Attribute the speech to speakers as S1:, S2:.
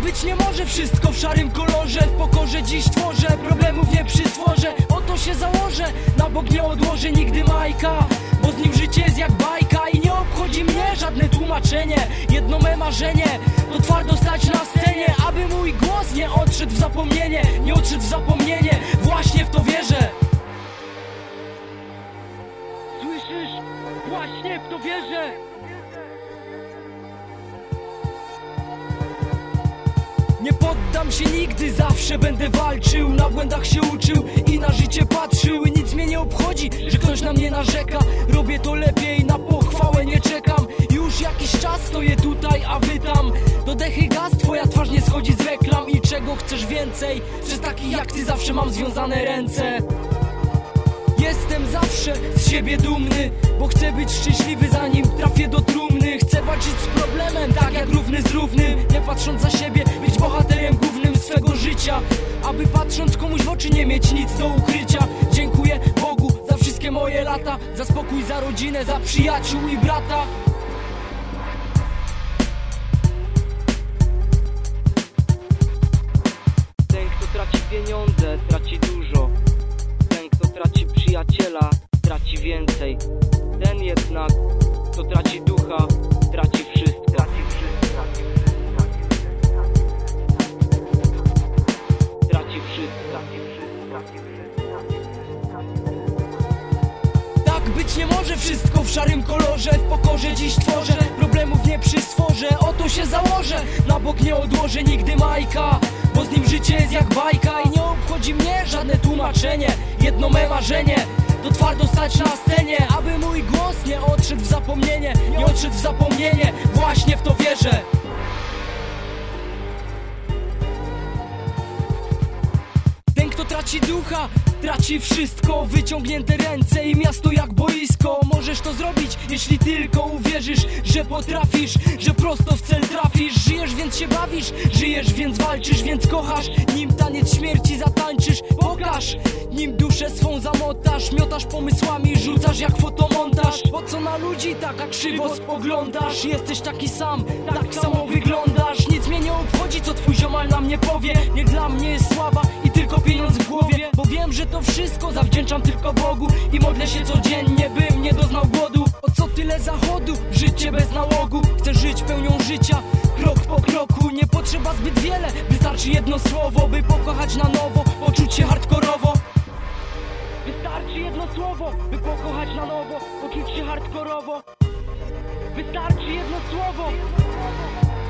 S1: być nie może, wszystko w szarym kolorze. W pokorze dziś tworzę, problemów nie przysworzę. Oto się założę, na bok nie odłożę nigdy Majka, bo z nim życie jest jak bajka. I nie obchodzi mnie żadne tłumaczenie, jedno me marzenie to twardo stać na scenie, aby mój głos nie odszedł w zapomnienie. Nie odszedł w zapomnienie, właśnie w to wierzę. Słyszysz? Właśnie w to wierzę. Nie poddam się nigdy, zawsze będę walczył. Na błędach się uczył i na życie patrzył. I nic mnie nie obchodzi, że ktoś na mnie narzeka. Robię to lepiej, na pochwałę nie czekam. Już jakiś czas stoję tutaj, a wy tam. Do dechy gaz, twoja twarz nie schodzi z reklam. I czego chcesz więcej? Przez takich jak ty zawsze mam związane ręce. Jestem zawsze z siebie dumny, bo chcę być szczęśliwy zanim trafię do trumny. Chcę walczyć z problemem, tak jak równy z równym. Nie patrząc za siebie, być bohaterem głównym swego życia, aby patrząc komuś w oczy nie mieć nic do ukrycia. Dziękuję Bogu za wszystkie moje lata, za spokój, za rodzinę, za przyjaciół i brata. Ten kto traci pieniądze, traci dużo. Traci przyjaciela, traci więcej. Ten jednak, kto traci ducha, traci wszystko. Traci wszystko. Tak być nie może, wszystko w szarym kolorze. W pokorze dziś tworzę, problemów nie przysworzę. Oto się założę, na bok nie odłożę nigdy Majka, bo z nim życie jest jak bajka. I nie obchodzi mnie żadne tłumaczenie, jedno me marzenie to twardo stać na scenie, aby mój głos nie odszedł w zapomnienie. Nie odszedł w zapomnienie, właśnie w to wierzę. Ten kto traci ducha, traci wszystko. Wyciągnięte ręce i miasto jak boisko. Możesz to zrobić, jeśli tylko uwierzysz, że potrafisz, że prosto w cel trafisz. Żyjesz, więc się bawisz, żyjesz, więc walczysz, więc kochasz. Nim taniec śmierci zatańczysz, pokaż. Nim duszę swą zamotasz, miotasz pomysłami, rzucasz jak fotomontaż. Po co na ludzi taka krzywo spoglądasz? Jesteś taki sam, tak samo wyglądasz. Nic mnie nie obchodzi, co twój ziomal na mnie powie. Nie dla mnie jest sława i tylko pieniądz w głowie, bo wiem, że to wszystko zawdzięczam tylko Bogu. I modlę się codziennie, bym nie doznał głodu. O co tyle zachodu? Życie bez nałogu. Chcę żyć pełnią życia, krok po kroku. Nie potrzeba zbyt wiele, wystarczy jedno słowo, by pokochać na nowo, poczuć się hardkorowo. Wystarczy jedno słowo, by pokochać na nowo, poczuć się hardkorowo. Wystarczy jedno słowo.